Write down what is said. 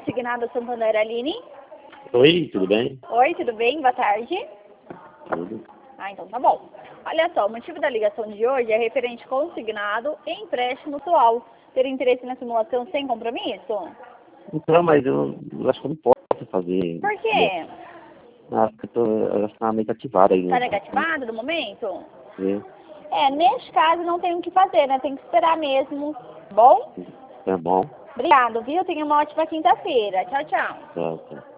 Consignado Santander, Aline. Oi, tudo bem? Oi, tudo bem? Boa tarde. Tudo. Ah, então tá bom. Olha só, o motivo da ligação de hoje é referente consignado e empréstimo atual. Ter interesse na simulação sem compromisso? Então, mas eu acho que eu não posso fazer. Por quê? Acho que ela está meio ativada aí. Tá negativado no momento? É, Neste caso não tem o que fazer, né? Tem que esperar mesmo. Bom? tá bom. Obrigado, viu? Tenha uma ótima quinta-feira. Tchau, tchau. Tá, tá.